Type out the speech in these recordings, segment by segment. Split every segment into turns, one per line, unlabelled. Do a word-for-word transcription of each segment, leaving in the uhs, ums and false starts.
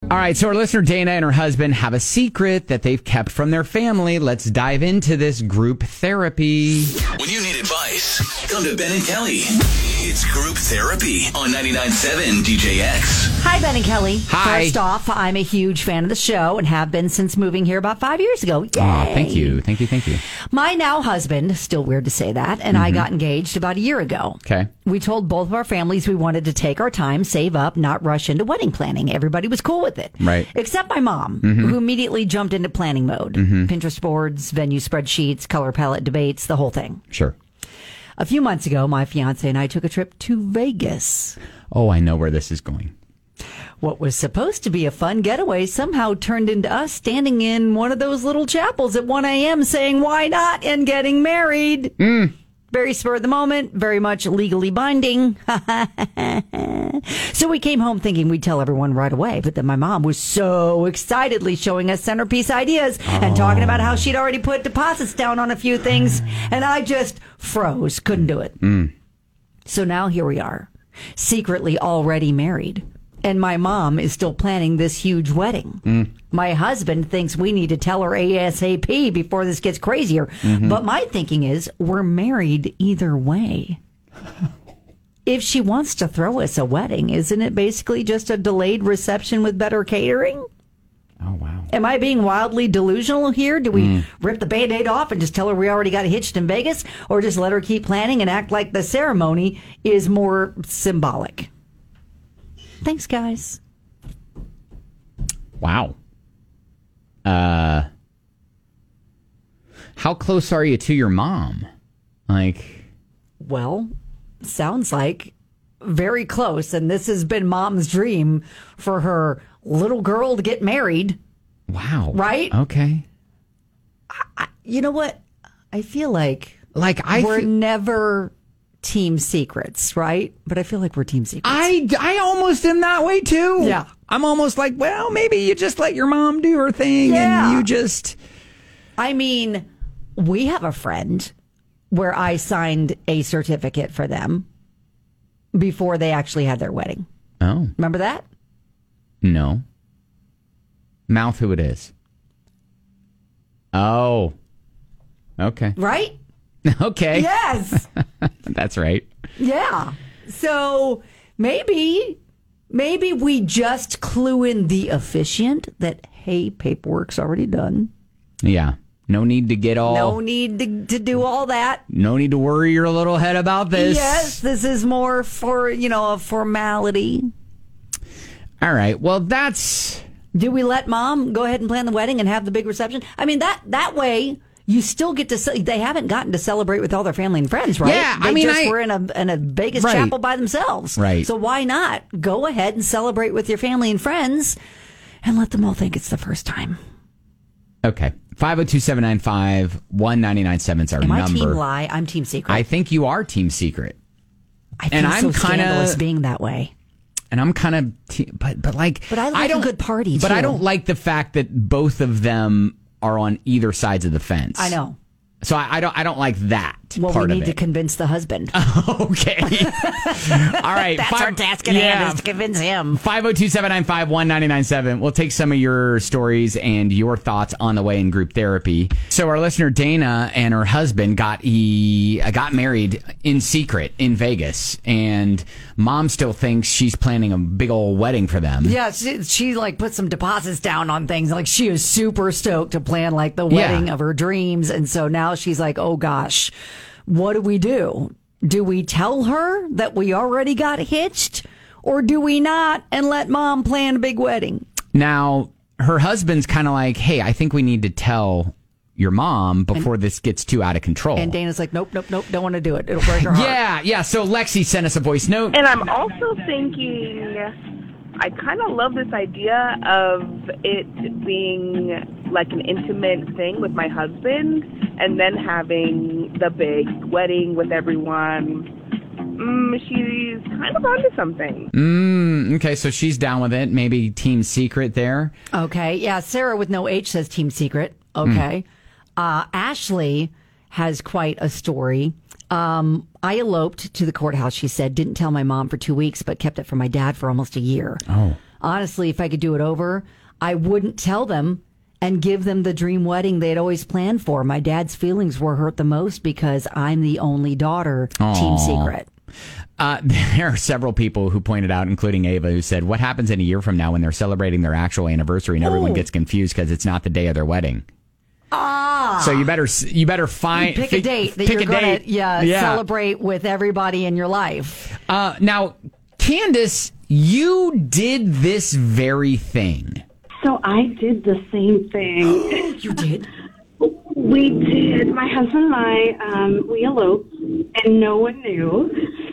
All right, so our listener Dana and her husband have a secret that they've kept from their family. Let's dive into this group therapy.
When you need advice, come to Ben and Kelly. It's group therapy on ninety-nine point seven D J X.
Hi, Ben and Kelly.
Hi.
First off, I'm a huge fan of the show and have been since moving here about five years ago. Yay.
Oh, thank you. Thank you. Thank you.
My now husband, still weird to say that, and mm-hmm. I got engaged about a year ago.
Okay.
We told both of our families we wanted to take our time, save up, not rush into wedding planning. Everybody was cool with it.
Right.
Except my mom, mm-hmm. who immediately jumped into planning mode. Mm-hmm. Pinterest boards, venue spreadsheets, color palette debates, the whole thing.
Sure.
A few months ago, my fiance and I took a trip to Vegas.
Oh, I know where this is going.
What was supposed to be a fun getaway somehow turned into us standing in one of those little chapels at one a.m. saying, why not, and getting married.
Mm.
Very spur of the moment, very much legally binding. So we came home thinking we'd tell everyone right away, but then my mom was so excitedly showing us centerpiece ideas oh. and talking about how she'd already put deposits down on a few things, and I just froze, couldn't do it.
Mm.
So now here we are, secretly already married. And my mom is still planning this huge wedding. Mm. My husband thinks we need to tell her ASAP before this gets crazier. Mm-hmm. But my thinking is, we're married either way. If she wants to throw us a wedding, isn't it basically just a delayed reception with better catering?
Oh, wow.
Am I being wildly delusional here? Do we mm. rip the Band-Aid off and just tell her we already got hitched in Vegas? Or just let her keep planning and act like the ceremony is more symbolic? Thanks, guys.
Wow. Uh, how close are you to your mom? Like,
well, sounds like very close. And this has been mom's dream for her little girl to get married.
Wow.
Right?
Okay.
I, I, you know what? I feel like,
like I
we're
fe-
never team secrets, right? But I feel like we're team secrets.
I, I almost am that way too.
Yeah.
I'm almost like, well, maybe you just let your mom do her thing
yeah.
and you just...
I mean, we have a friend where I signed a certificate for them before they actually had their wedding.
Oh.
Remember that?
No. Mouth who it is. Oh. Okay.
Right?
Okay.
Yes.
That's right.
Yeah. So maybe, maybe we just clue in the officiant that, hey, paperwork's already done.
Yeah. No need to get all...
No need to, to do all that.
No need to worry your little head about this.
Yes, this is more for, you know, a formality.
All right. Well, that's...
Do we let mom go ahead and plan the wedding and have the big reception? I mean, that, that way... You still get to, they haven't gotten to celebrate with all their family and friends, right?
Yeah,
they
I mean,
just
I,
were in a, in a Vegas
right.
chapel by themselves.
Right.
So why not go ahead and celebrate with your family and friends and let them all think it's the first time?
Okay. five oh two, seven nine five, one nine nine seven is our
Am
number.
I team lie? I'm team secret.
I think you are team secret.
I feel
and I'm
so
kinda,
scandalous being that way.
And I'm kind of, te- but, but like,
but I like
I don't,
a good party,
But
too.
I don't like the fact that both of them are on either sides of the fence.
I know.
So I, I don't I don't like that
well,
part of it.
Well, we need to convince the husband.
Okay. All right.
That's
five,
our task at
yeah.
hand, is to convince him.
five oh two, seven nine five, one nine nine seven. We'll take some of your stories and your thoughts on the way in group therapy. So our listener Dana and her husband got he got married in secret in Vegas, and mom still thinks she's planning a big old wedding for them.
Yeah, she, she like put some deposits down on things. Like she is super stoked to plan like the wedding
yeah.
of her dreams, and so now she's like, oh gosh, what do we do? Do we tell her that we already got hitched, or do we not and let mom plan a big wedding?
Now, her husband's kind of like, hey, I think we need to tell your mom before and, this gets too out of control.
And Dana's like, nope, nope, nope, don't want to do it. It'll break her heart.
Yeah, yeah. So Lexi sent us a voice note.
And I'm also thinking, I kind of love this idea of it being like an intimate thing with my husband and then having the big wedding with everyone. Mm, she's kind of onto something.
Mm, okay, so she's down with it. Maybe team secret there.
Okay, yeah. Sarah with no H says team secret. Okay. Mm. Uh, Ashley has quite a story. Um, I eloped to the courthouse, she said. Didn't tell my mom for two weeks, but kept it from my dad for almost a year.
Oh.
honestly, if I could do it over, I wouldn't tell them and give them the dream wedding they'd always planned for. My dad's feelings were hurt the most because I'm the only daughter.
Aww.
Team secret.
Uh, there are several people who pointed out, including Ava, who said, what happens in a year from now when they're celebrating their actual anniversary and everyone
Oh.
gets confused because it's not the day of their wedding?
Ah.
So you better you better find
Pick
fi-
a date that
pick
you're
a
going
date.
to yeah,
Yeah.
celebrate with everybody in your life.
Uh, now, Candace, you did this very thing.
So I did the same thing.
You did?
We did. My husband and I, um, we eloped, and no one knew.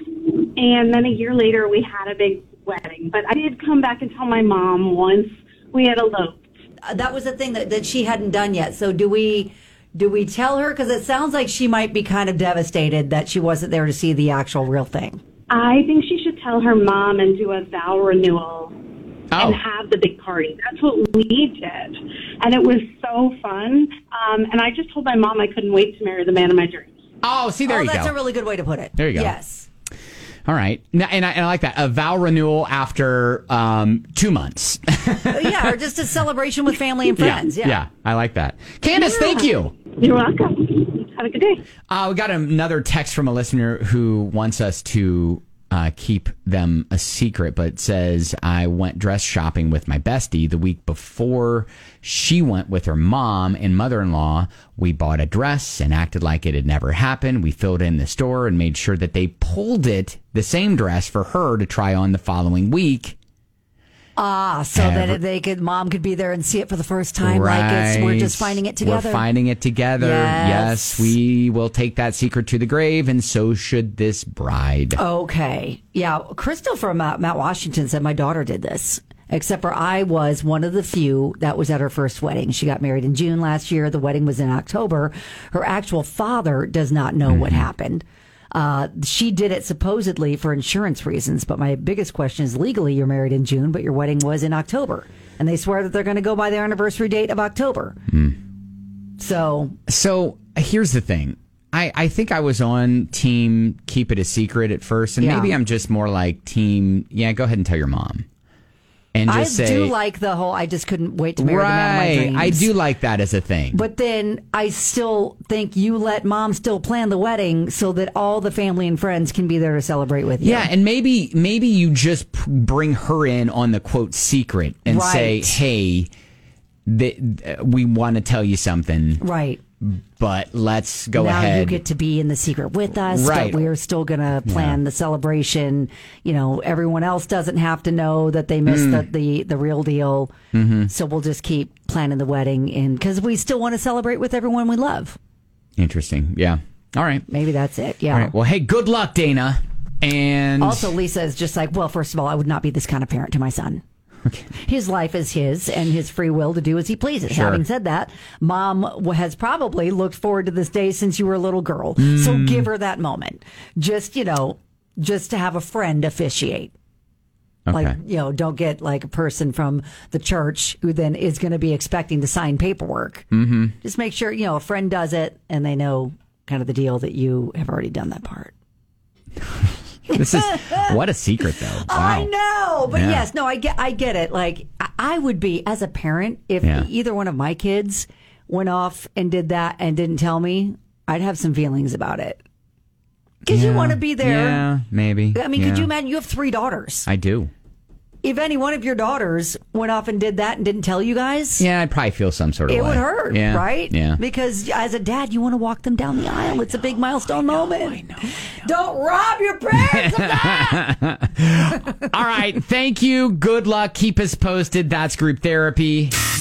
And then a year later, we had a big wedding. But I did come back and tell my mom once we had eloped.
Uh, that was the thing that, that she hadn't done yet. So do we do we tell her? Because it sounds like she might be kind of devastated that she wasn't there to see the actual real thing.
I think she should tell her mom and do a vow renewal
Oh.
and have the big party. That's what we did. And it was so fun. Um, and I just told my mom I couldn't wait to marry the man of my dreams.
Oh, see, there
oh,
you
that's
go.
a really good way to put it.
There you go.
Yes.
All right. Now, and, I, and I like that. A vow renewal after um, two months.
Yeah, or just a celebration with family and friends. Yeah.
yeah, I like that. Candace, thank you.
You're welcome. Have a good day.
Uh, we got another text from a listener who wants us to uh, keep them a secret, but says, I went dress shopping with my bestie the week before she went with her mom and mother-in-law. We bought a dress and acted like it had never happened. We filled in the store and made sure that they pulled it, the same dress, for her to try on the following week.
Ah, so
Ever-
that they could, mom could be there and see it for the first time. Like it's, we're just
Right.
finding it together.
We're finding it together.
Yes.
Yes, we will take that secret to the grave, and so should this bride.
Okay. Yeah. Crystal from uh, Mount Washington said my daughter did this, except for I was one of the few that was at her first wedding. She got married in June last year. The wedding was in October. Her actual father does not know what happened. Uh, she did it supposedly for insurance reasons, but my biggest question is legally you're married in June, but your wedding was in October. And they swear that they're going to go by their anniversary date of October. So,
So here's the thing. I, I think I was on team keep it a secret at first, and
Yeah.
maybe I'm just more like team, yeah, go ahead and tell your mom. And
I
just say,
do like the whole I just couldn't wait to marry the man of my
right,
dreams.
I do like that as a thing.
But then I still think you let mom still plan the wedding so that all the family and friends can be there to celebrate with you.
yeah, and maybe maybe you just p- bring her in on the quote secret and say,
Right.
hey, th- th- we want to tell you something,
Right.
but let's go
now
ahead.
you get to be in the secret with us.
Right.
But we're still going to plan the celebration. You know, everyone else doesn't have to know that they missed
Mm.
the, the, the real deal. Mm-hmm. So we'll just keep planning the wedding and because we still want to celebrate with everyone we love.
Interesting. Yeah. All right.
Maybe that's it. Yeah.
All right. Well, hey, good luck, Dana. And
Also, Lisa is just like, well, first of all, I would not be this kind of parent to my son.
Okay.
His life is his and his free will to do as he pleases.
Sure.
Having said that, mom w- has probably looked forward to this day since you were a little girl. So
Mm.
give her that moment. Just, you know, just to have a friend officiate.
Okay.
Like, you know, don't get like a person from the church who then is going to be expecting to sign paperwork. Mm-hmm. Just make sure, you know, a friend does it and they know kind of the deal that you have already done that part.
This is what a secret, though. Wow.
I know, but
Yeah.
yes, no, I get, I get it. Like, I- I would be as a parent if
Yeah.
either one of my kids went off and did that and didn't tell me, I'd have some feelings about it. Because you
Yeah.
want to be there.
Yeah, maybe.
I mean,
Yeah.
could you imagine? You have three daughters.
I do.
If any one of your daughters went off and did that and didn't tell you guys,
Yeah, I'd probably feel some sort of
it
way.
would hurt,
Yeah.
right?
Yeah.
Because as a dad, you want to walk them down the aisle. It's a big milestone moment.
I know.
Don't rob your parents of that.
All right. Thank you. Good luck. Keep us posted. That's Group Therapy.